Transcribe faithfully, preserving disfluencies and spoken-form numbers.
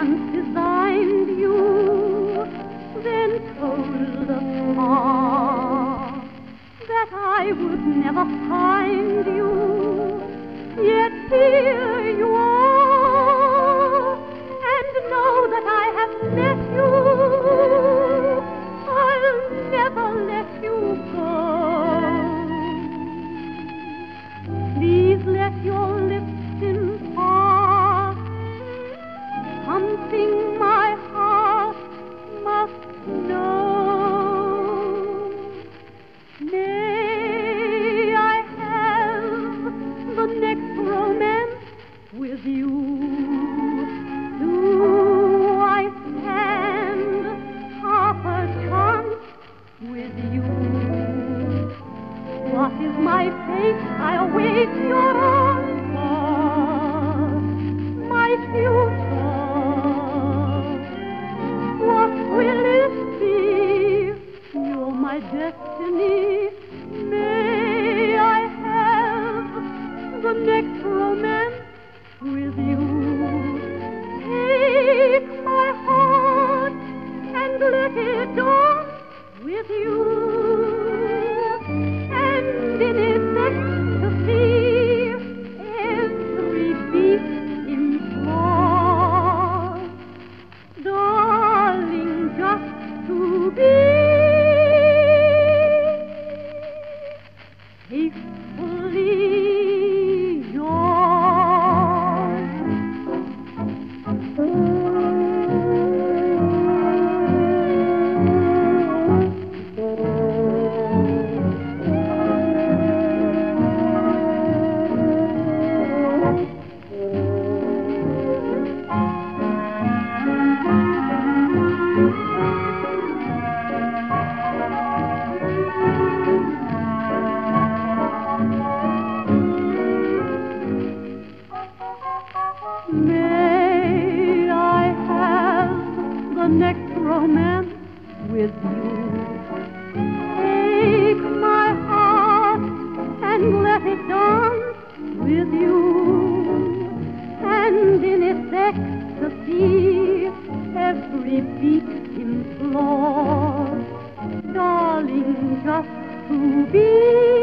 once designed you, then told the star that I would never find you. Yet here you are, and know that I have met you. I'll never let you go. Please let your lips impart something my heart must know. May I have the next romance with you? Do I stand half a chance with you? What is my fate? I await your answer. My future, what will it be? You're my destiny. May I have the next romance with you? Take my heart and let it dance with you. And in its ecstasy, every beat implores, darling, just to be faithfully yours. May I have the next romance with you? Take my heart and let it dance with you. And in its ecstasy, every beat implores, darling, just to be